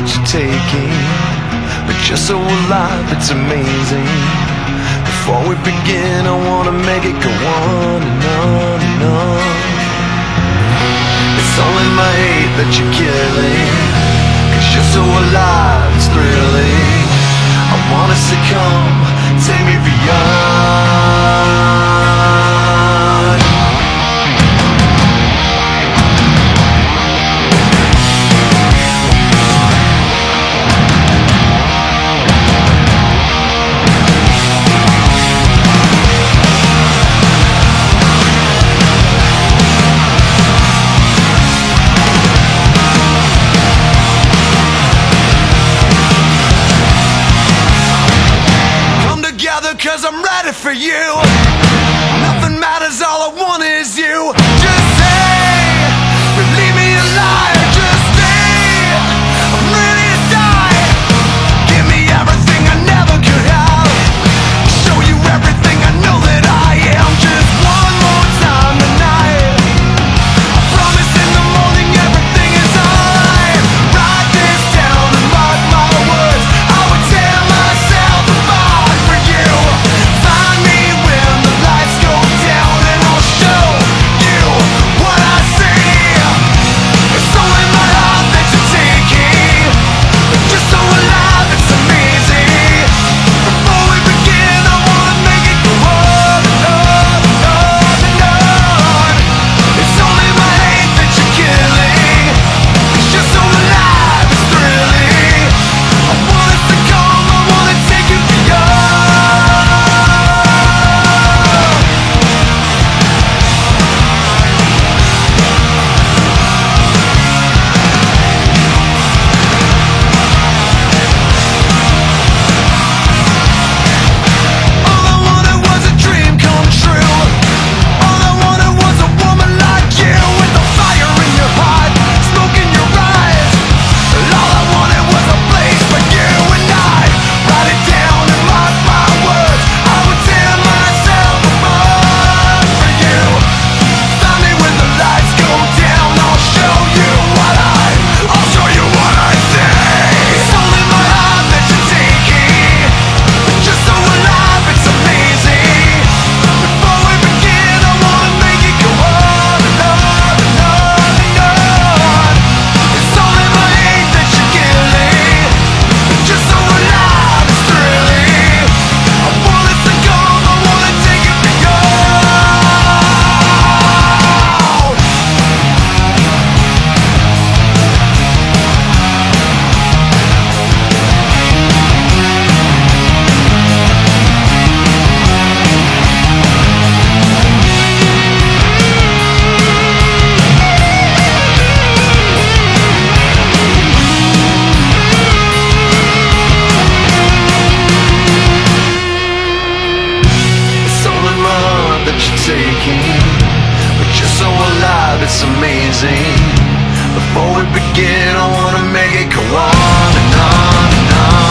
that you're taking, but you're so alive, it's amazing. Before we begin, I wanna make it go on and on and on. It's only my hate that you're killing, 'cause you're so alive, it's thrilling. I wanna succumb, take me beyond. Cause I'm ready for you. Nothing matters, all I want is you. Just say, leave me alive. Just stay, I'm ready to die. Give me everything I never could have. Show you everything I know that I am. Just one more time tonight. I promise in the morning everything is alright. Write this down and mark my words. I would tear myself apart for you. Find me when the lights go down and I'll show you what I see. It's only my heart that you're taking, but you're so alive, it's amazing. Before we begin, I wanna make it go on and on and on and on. It's only my hate that you're killing, 'cause you're so alive, it's thrilling. I wanna succumb, I wanna take it beyond. All I wanted was a dream come true. All I wanted was a woman like you, with the fire in your heart, smoke in your eyes. All I wanted was a place for you and I. Write it down and mark my words. I would tear myself apart for you. Find me when the lights go down. I'll show you what I see. It's only my heart that you're taking, but you're so alive, it's amazing. Before we begin, I wanna make it go on and on and on and on. It's only my hate that you're killing, but you're so alive, it's thrilling. I wanna succumb, I wanna take it beyond. It's only my heart that you're taking, but you're so alive, it's amazing. Before we begin, I wanna make it go on and on and on.